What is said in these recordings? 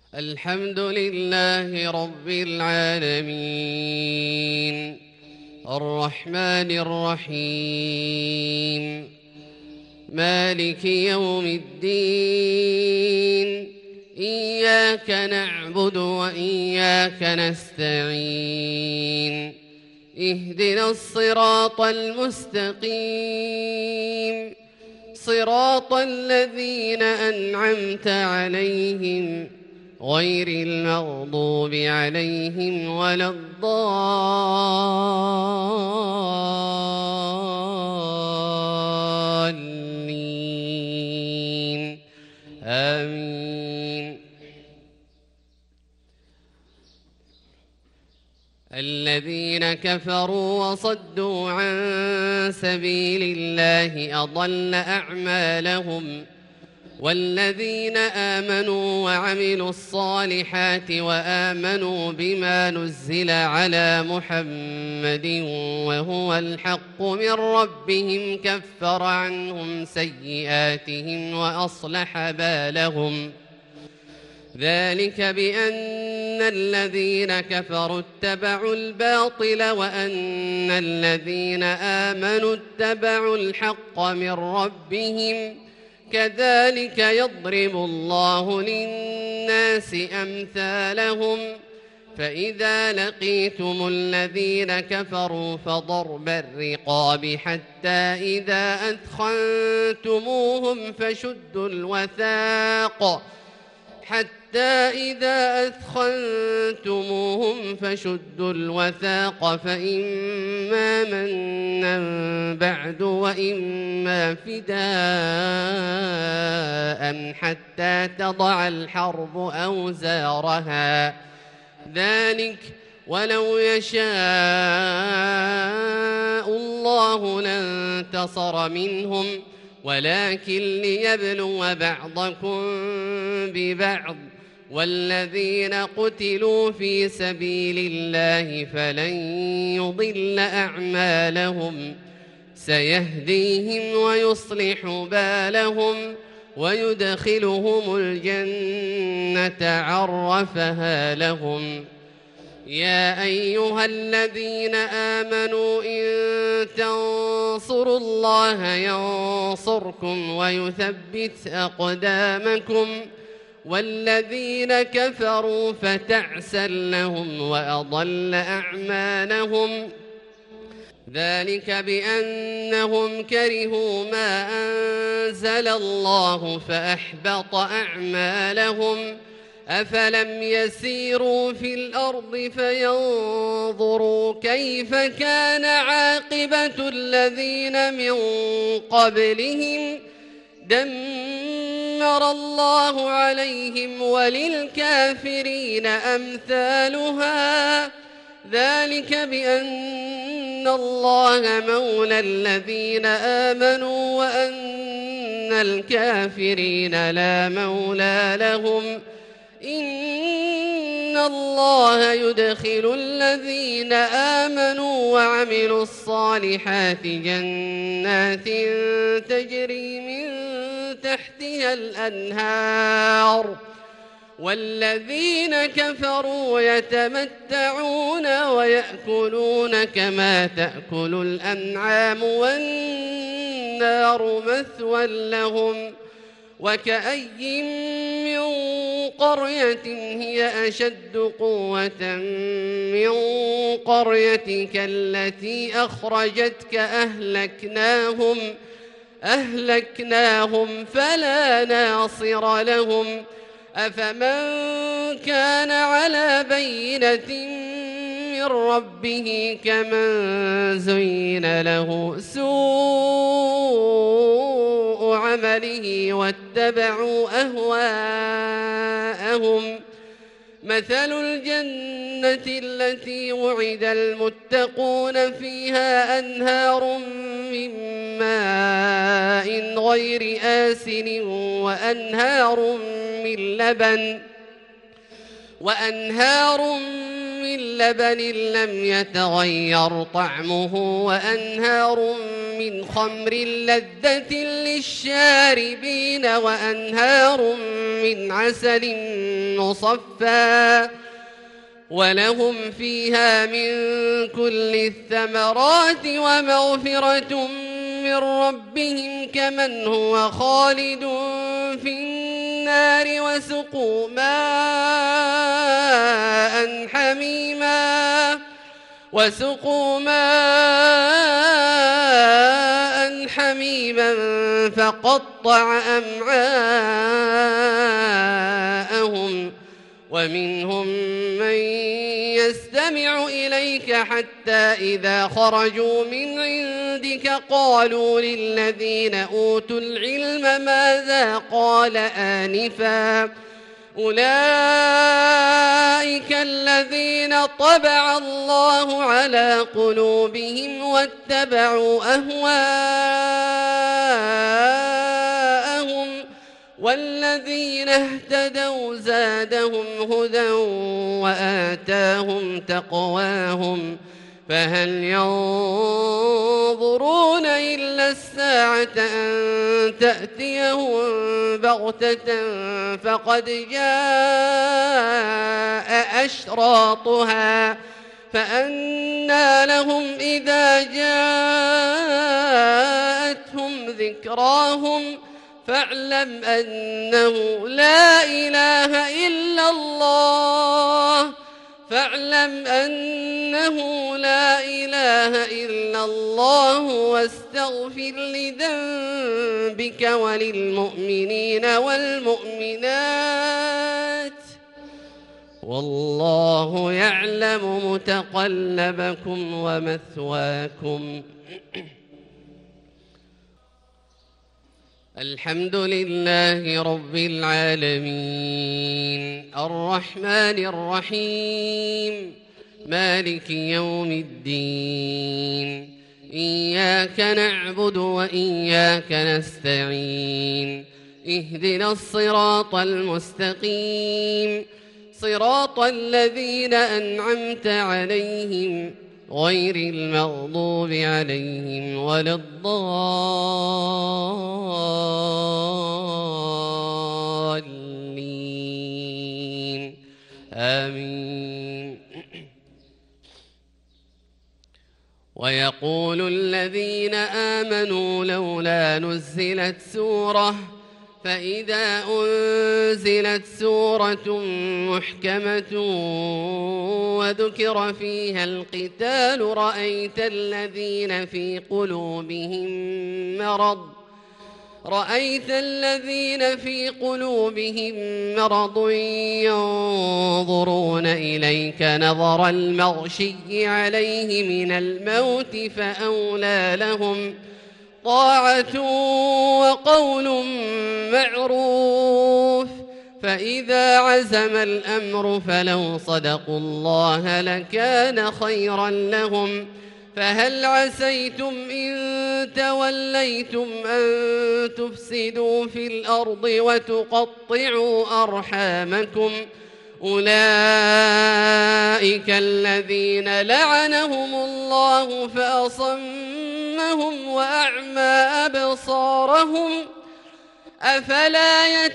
الحمد لله رب العالمين الرحمن الرحيم مالك يوم الدين إياك نعبد وإياك نستعين اهدنا الصراط المستقيم صراط الذين أنعمت عليهم غير المغضوب عليهم ولا الضالين آمين. الذين كفروا وصدوا عن سبيل الله أضل أعمالهم والذين آمنوا وعملوا الصالحات وآمنوا بما نزل على محمد وهو الحق من ربهم كفر عنهم سيئاتهم وأصلح بالهم ذلك بأن الذين كفروا اتبعوا الباطل وأن الذين آمنوا اتبعوا الحق من ربهم كذلك يضرب الله للناس أمثالهم فإذا لقيتم الذين كفروا فضرب الرقاب حتى إذا أثخنتموهم فشدوا الوثاق فإما منا بعد وإما فداء حتى تضع الحرب أوزارها ذلك ولو يشاء الله لانتصر منهم ولكن ليبلو بعضكم ببعض والذين قتلوا في سبيل الله فلن يضل أعمالهم سيهديهم ويصلح بالهم ويدخلهم الجنة عرفها لهم. يا أيها الذين آمنوا إن تنصروا الله ينصركم ويثبت أقدامكم والذين كفروا فتعسا لهم وأضل أعمالهم ذلك بأنهم كرهوا ما أنزل الله فأحبط أعمالهم أفلم يسيروا في الأرض فينظروا كيف كان عاقبة الذين من قبلهم دمر الله عليهم وللكافرين أمثالها ذلك بأن الله مولى الذين آمنوا وأن الكافرين لا مولى لهم إن الله يدخل الذين آمنوا وعملوا الصالحات جنات تجري من تحتها الأنهار والذين كفروا يتمتعون ويأكلون كما تأكل الأنعام والنار مثوى لهم وكأي من قرية هي أشد قوة من قريتك التي أخرجتك أهلكناهم فلا ناصر لهم أفمن كان على بينة من ربه كمن زين له سوء عمله واتبعوا أهواءهم مثل الجنة التي وعد المتقون فيها أنهار من ماء غير آسن وأنهار من لبن لم يتغير طعمه وأنهار من خمر لذة للشاربين وأنهار من عسل مصفى ولهم فيها من كل الثمرات ومغفرة من ربهم كمن هو خالد في النار وسقوا ماء حميما فقطع أمعاءهم ومنهم من يستمع إليك حتى إذا خرجوا من عندك قالوا للذين أوتوا العلم ماذا قال آنفا أولئك الذين طبع الله على قلوبهم واتبعوا أهواءهم والذين اهتدوا زادهم هدى وآتاهم تقواهم فهل ينظرون إلا الساعة أن تأتيهم بغتة فقد جاء أشراطها فأنى لهم إذا جاءتهم ذكراهم فاعلم أنه لا إله إلا الله واستغفر لذنبك وللمؤمنين والمؤمنات والله يعلم متقلبكم ومثواكم. الحمد لله رب العالمين الرحمن الرحيم مالك يوم الدين إياك نعبد وإياك نستعين اهدنا الصراط المستقيم صراط الذين أنعمت عليهم غير المغضوب عليهم ولا الضالين آمين. ويقول الذين آمنوا لولا نزلت سورة فإذا أنزلت سورة محكمة وذكر فيها القتال رأيت الذين في قلوبهم مرض ينظرون إليك نظر المغشي عليه من الموت فأولى لهم طاعة وقول معروف فإذا عزم الأمر فلو صدقوا الله لكان خيرا لهم فهل عسيتم إن توليتم أن تفسدوا في الأرض وتقطعوا أرحامكم أولئك الذين لعنهم الله فأصمهم وأعمى أبصارهم أفلا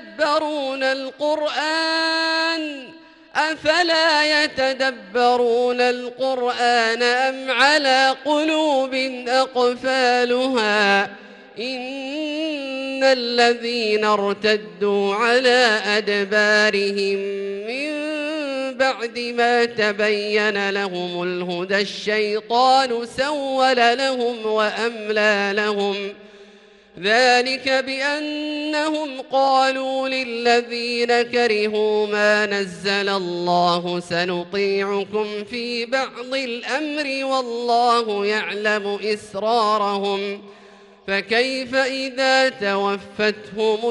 يتدبرون القرآن أم على قلوب أقفالها إن الذين ارتدوا على أدبارهم من بعد ما تبين لهم الهدى الشيطان سول لهم وأملى لهم ذلك بأنهم قالوا للذين كرهوا ما نزل الله سنطيعكم في بعض الأمر والله يعلم إسرارهم فكيف إذا توفتهم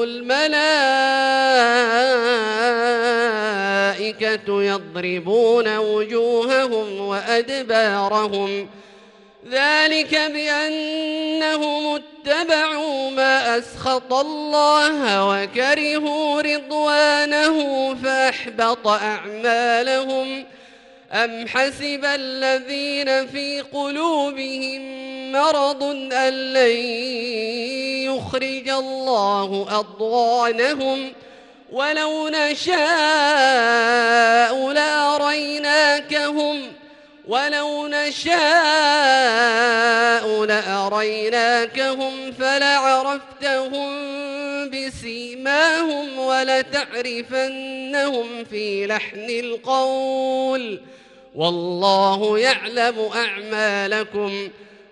الملائكة يضربون وجوههم وأدبارهم ذلك بأنهم اتبعوا ما أسخط الله وكرهوا رضوانه فأحبط أعمالهم أم حسب الذين في قلوبهم مرض أن لن يخرج الله أضغانهم ولو نشاء لأريناكهم فلعرفتهم بسيماهم ولتعرفنهم في لحن القول والله يعلم أعمالكم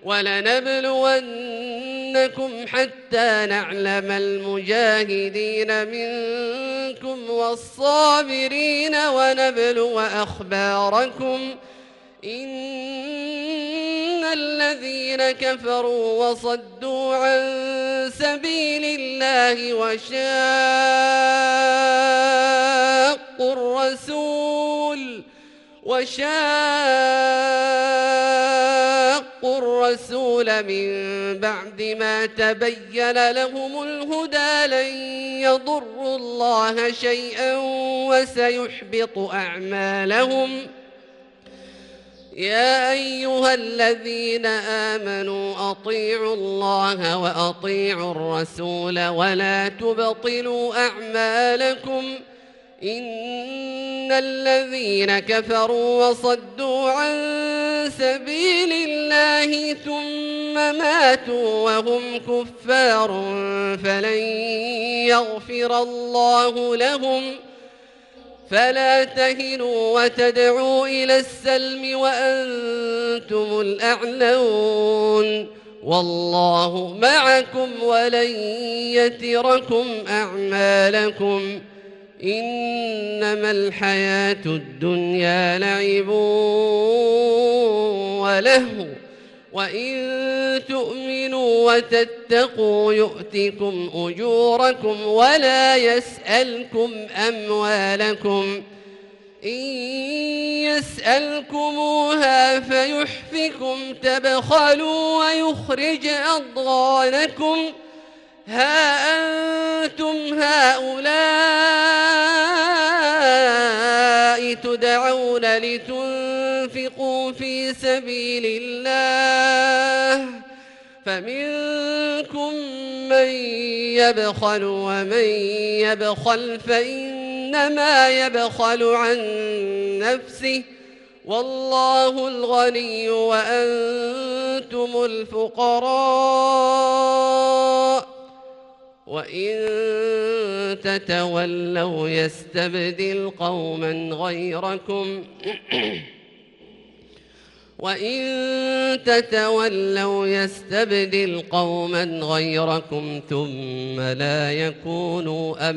ولنبلونكم حتى نعلم المجاهدين منكم والصابرين ونبلو أخباركم إن الذين كفروا وصدوا عن سبيل الله وشاقوا الرسول من بعد ما تبين لهم الهدى لن يضروا الله شيئا وسيحبط أعمالهم يا أيها الذين آمنوا أطيعوا الله وأطيعوا الرسول ولا تبطلوا أعمالكم إن الذين كفروا وصدوا عن سبيل الله ثم ماتوا وهم كفار فلن يغفر الله لهم فلا تهنوا وتدعوا إلى السلم وأنتم الأعلون والله معكم ولن يتركم أعمالكم إنما الحياة الدنيا لعب ولهو وإن تؤمنوا وتتقوا يؤتكم أجوركم ولا يسألكم أموالكم إن يسألكموها فيحفكم تبخلوا ويخرج أضغانكم ها أنتم هؤلاء تدعون لتنفقوا في سبيل الله فمنكم من يبخل ومن يبخل فإنما يبخل عن نفسه والله الغني وأنتم الفقراء وإن تتولوا يستبدل قوما غيركم ثم لا يكونوا